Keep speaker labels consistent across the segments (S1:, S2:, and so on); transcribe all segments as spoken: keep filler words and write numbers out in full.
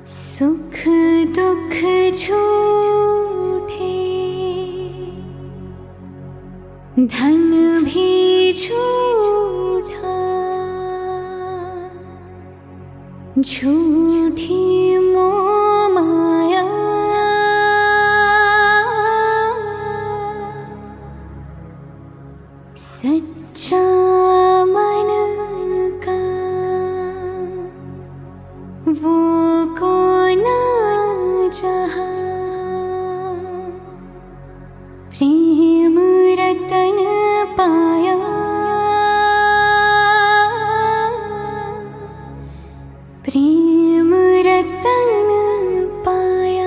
S1: सुख दुख झूठे, धन भी झूठा, झूठी मोह माया, सच्चा मन का वो कौन जहाँ, प्रेम रतन पाया, प्रेम रतन पाया।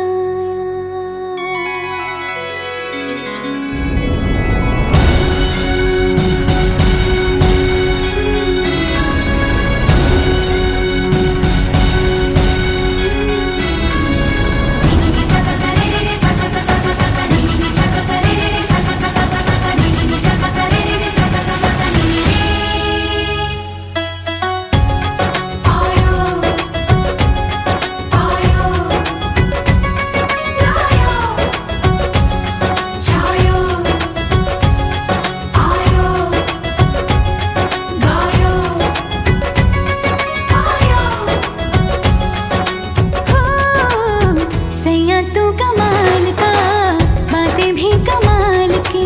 S1: तू कमाल का, बातें भी कमाल की,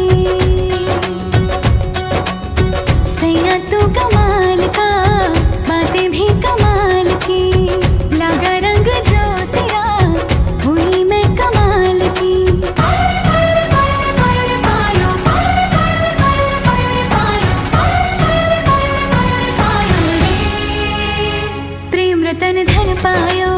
S1: सैया तू कमाल का, बातें भी कमाल की, लगा रंग जो तेरा हुई मैं कमाल की। प्रेम रतन धन पायो,